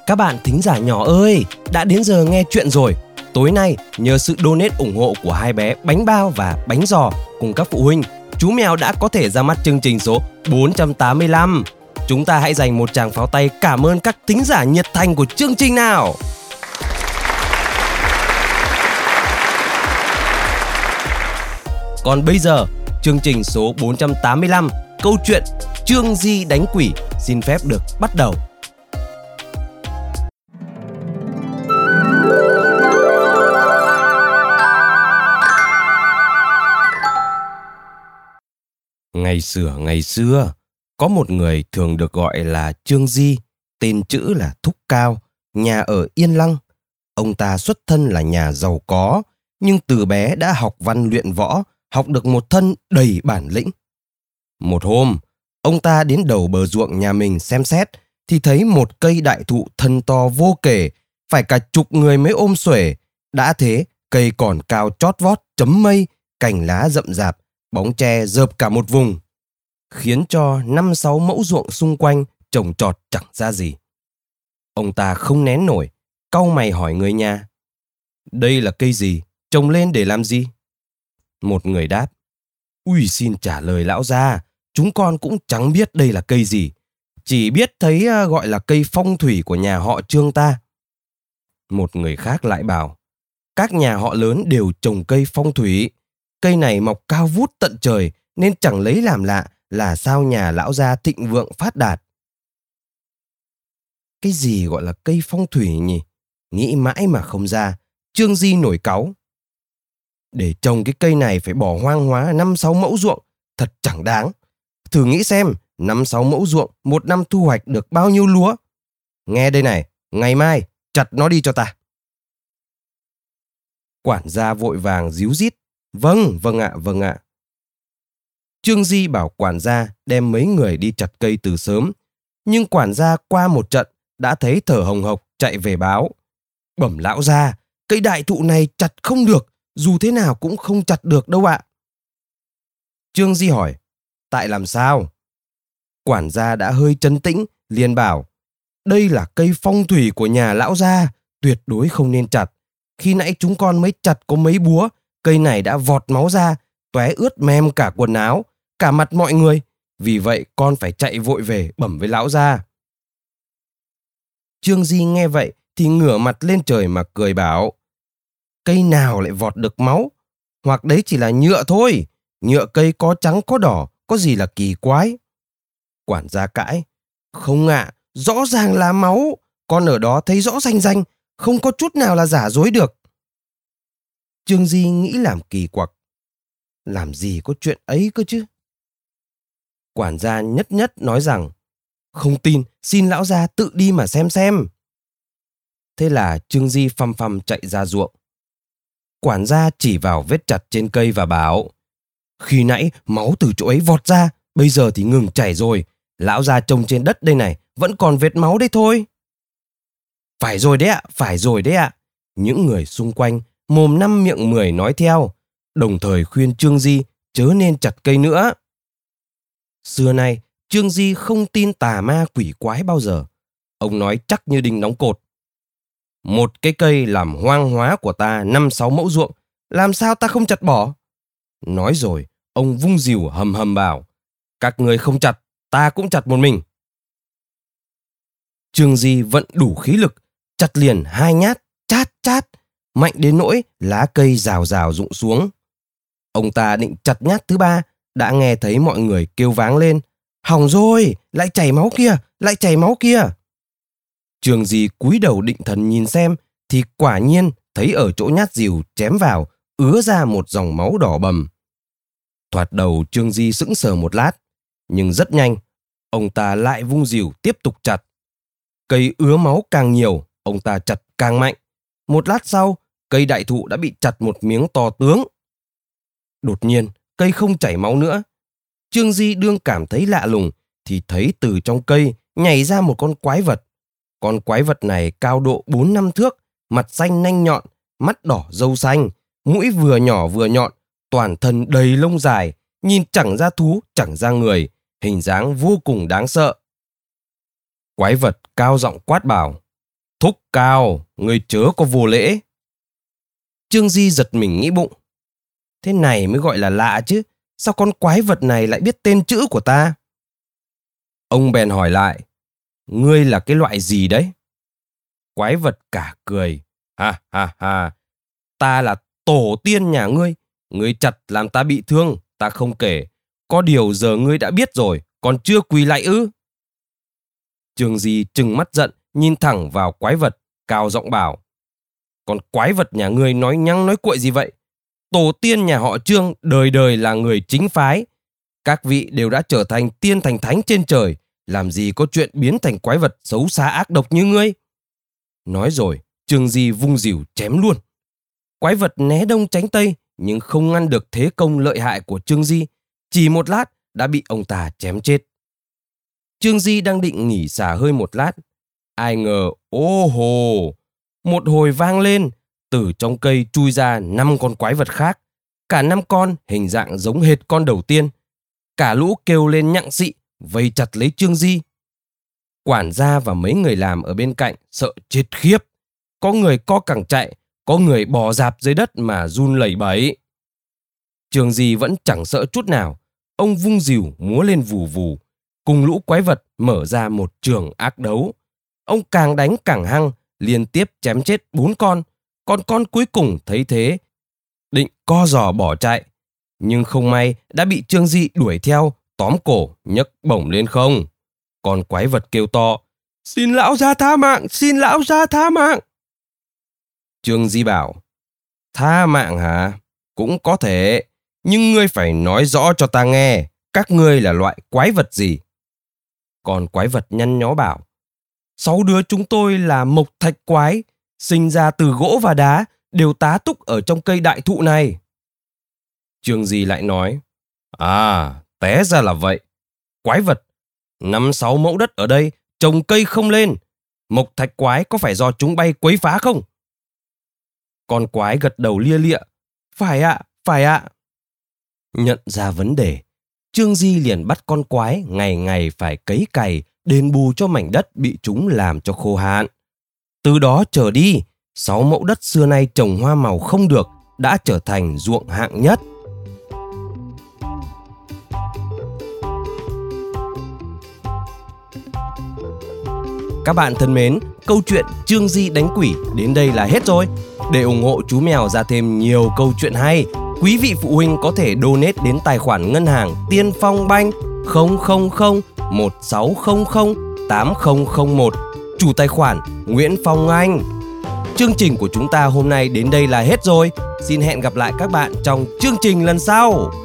Các bạn thính giả nhỏ ơi, đã đến giờ nghe chuyện rồi. Tối nay, nhờ sự donate ủng hộ của hai bé Bánh Bao và Bánh Giò cùng các phụ huynh, chú mèo đã có thể ra mắt chương trình số 485. Chúng ta hãy dành một tràng pháo tay cảm ơn các thính giả nhiệt thành của chương trình nào. Còn bây giờ, chương trình số 485, câu chuyện Trương Di đánh quỷ xin phép được bắt đầu. Ngày xưa, có một người thường được gọi là Trương Di, tên chữ là Thúc Cao, nhà ở Yên Lăng. Ông ta xuất thân là nhà giàu có, nhưng từ bé đã học văn luyện võ, học được một thân đầy bản lĩnh. Một hôm, ông ta đến đầu bờ ruộng nhà mình xem xét, thì thấy một cây đại thụ thân to vô kể, phải cả chục người mới ôm xuể. Đã thế, cây còn cao chót vót chấm mây, cành lá rậm rạp, bóng tre rợp cả một vùng, khiến cho 5-6 mẫu ruộng xung quanh trồng trọt chẳng ra gì. Ông ta không nén nổi, cau mày hỏi người nhà: "Đây là cây gì? Trồng lên để làm gì?" Một người đáp: "Ui, xin trả lời lão gia, chúng con cũng chẳng biết đây là cây gì, chỉ biết thấy gọi là cây phong thủy của nhà họ Trương ta." Một người khác lại bảo: "Các nhà họ lớn đều trồng cây phong thủy. Cây này mọc cao vút tận trời nên chẳng lấy làm lạ là sao nhà lão gia thịnh vượng phát đạt." Cái gì gọi là cây phong thủy nhỉ? Nghĩ mãi mà không ra. Trương Di nổi cáu: "Để trồng cái cây này phải bỏ hoang hóa 5-6 mẫu ruộng, thật chẳng đáng. Thử nghĩ xem, 5-6 mẫu ruộng một năm thu hoạch được bao nhiêu lúa. Nghe đây này, ngày mai chặt nó đi cho ta." Quản gia vội vàng díu dít: Vâng ạ. Trương Di bảo quản gia đem mấy người đi chặt cây từ sớm, nhưng quản gia qua một trận đã thấy thở hồng hộc chạy về báo: "Bẩm lão gia, cây đại thụ này chặt không được, dù thế nào cũng không chặt được đâu ạ." Trương Di hỏi: "Tại làm sao?" Quản gia đã hơi trấn tĩnh, liền bảo: "Đây là cây phong thủy của nhà lão gia, tuyệt đối không nên chặt. Khi nãy chúng con mới chặt có mấy búa, cây này đã vọt máu ra, tóe ướt mem cả quần áo, cả mặt mọi người. Vì vậy con phải chạy vội về bẩm với lão gia." Trương Di nghe vậy thì ngửa mặt lên trời mà cười bảo: "Cây nào lại vọt được máu? Hoặc đấy chỉ là nhựa thôi. Nhựa cây có trắng có đỏ, có gì là kỳ quái?" Quản gia cãi: "Không ạ, rõ ràng là máu. Con ở đó thấy rõ rành rành, không có chút nào là giả dối được." Trương Di nghĩ làm kỳ quặc: làm gì có chuyện ấy cơ chứ? Quản gia nhất nói rằng: "Không tin, xin lão gia tự đi mà xem." Thế là Trương Di phăm phăm chạy ra ruộng. Quản gia chỉ vào vết chặt trên cây và bảo: "Khi nãy máu từ chỗ ấy vọt ra, bây giờ thì ngừng chảy rồi. Lão gia trông trên đất đây này, vẫn còn vết máu đấy thôi." Phải rồi đấy ạ. Những người xung quanh mồm 5 miệng 10 nói theo, đồng thời khuyên Trương Di chớ nên chặt cây nữa. Xưa nay, Trương Di không tin tà ma quỷ quái bao giờ. Ông nói chắc như đinh đóng cột: "Một cái cây làm hoang hóa của ta 5-6 mẫu ruộng, làm sao ta không chặt bỏ?" Nói rồi, ông vung rìu hầm bảo: "Các người không chặt, ta cũng chặt một mình." Trương Di vận đủ khí lực, chặt liền 2 nhát, chát, mạnh đến nỗi lá cây rào rụng xuống. Ông ta định chặt nhát thứ 3, đã nghe thấy mọi người kêu váng lên: "Hỏng rồi, lại chảy máu kia." Trương Di cúi đầu định thần nhìn xem, thì quả nhiên thấy ở chỗ nhát rìu chém vào ứa ra một dòng máu đỏ bầm. Thoạt đầu Trương Di sững sờ một lát, nhưng rất nhanh ông ta lại vung rìu tiếp tục chặt. Cây ứa máu càng nhiều, ông ta chặt càng mạnh. Một lát sau, cây đại thụ đã bị chặt một miếng to tướng. Đột nhiên, cây không chảy máu nữa. Trương Di đương cảm thấy lạ lùng, thì thấy từ trong cây nhảy ra một con quái vật. Con quái vật này cao độ 4-5 thước, mặt xanh nanh nhọn, mắt đỏ râu xanh, mũi vừa nhỏ vừa nhọn, toàn thân đầy lông dài, nhìn chẳng ra thú, chẳng ra người, hình dáng vô cùng đáng sợ. Quái vật cao giọng quát bảo: Thúc Cao, ngươi chớ có vô lễ. Trương Di giật mình nghĩ bụng. Thế này mới gọi là lạ chứ. Sao con quái vật này lại biết tên chữ của ta? Ông bèn hỏi lại. Ngươi là cái loại gì đấy? Quái vật cả cười. Ha ha ha. Ta là tổ tiên nhà ngươi. Ngươi chặt làm ta bị thương, ta không kể. Có điều giờ ngươi đã biết rồi, còn chưa quỳ lại ư? Trương Di trừng mắt giận, nhìn thẳng vào quái vật, cao giọng bảo. Còn quái vật nhà ngươi nói nhăng nói cuội gì vậy? Tổ tiên nhà họ Trương đời đời là người chính phái. Các vị đều đã trở thành tiên thành thánh trên trời, làm gì có chuyện biến thành quái vật xấu xa ác độc như ngươi. Nói rồi, Trương Di vung dìu chém luôn. Quái vật né đông tránh tây, nhưng không ngăn được thế công lợi hại của Trương Di. Chỉ một lát đã bị ông ta chém chết. Trương Di đang định nghỉ xả hơi một lát. Ai ngờ, ô hồ, một hồi vang lên, từ trong cây chui ra 5 con quái vật khác. Cả 5 con hình dạng giống hệt con đầu tiên. Cả lũ kêu lên nhặng xị, vây chặt lấy Trương Di. Quản gia và mấy người làm ở bên cạnh sợ chết khiếp. Có người co cẳng chạy, có người bò rạp dưới đất mà run lẩy bẩy. Trương Di vẫn chẳng sợ chút nào. Ông vung dìu múa lên vù vù, cùng lũ quái vật mở ra một trường ác đấu. Ông càng đánh càng hăng, liên tiếp chém chết 4 con. Còn con cuối cùng thấy thế, định co giò bỏ chạy. Nhưng không may đã bị Trương Di đuổi theo, tóm cổ, nhấc bổng lên không. Con quái vật kêu to, xin lão gia tha mạng, xin lão gia tha mạng. Trương Di bảo, tha mạng hả? Cũng có thể, nhưng ngươi phải nói rõ cho ta nghe, các ngươi là loại quái vật gì? Con quái vật nhăn nhó bảo, 6 đứa chúng tôi là mộc thạch quái, sinh ra từ gỗ và đá, đều tá túc ở trong cây đại thụ này. Trương Di lại nói, té ra là vậy. Quái vật, 5-6 mẫu đất ở đây, trồng cây không lên. Mộc thạch quái có phải do chúng bay quấy phá không? Con quái gật đầu lia lịa, phải ạ, phải ạ. Nhận ra vấn đề, Trương Di liền bắt con quái ngày ngày phải cấy cày, đền bù cho mảnh đất bị chúng làm cho khô hạn. Từ đó trở đi, 6 mẫu đất xưa nay trồng hoa màu không được đã trở thành ruộng hạng nhất. Các bạn thân mến, câu chuyện Trương Di đánh quỷ đến đây là hết rồi. Để ủng hộ chú mèo ra thêm nhiều câu chuyện hay, quý vị phụ huynh có thể donate đến tài khoản ngân hàng Tiên Phong Banh 00016008001, chủ tài khoản Nguyễn Phong Anh. Chương trình của chúng ta hôm nay đến đây là hết rồi. Xin hẹn gặp lại các bạn trong chương trình lần sau.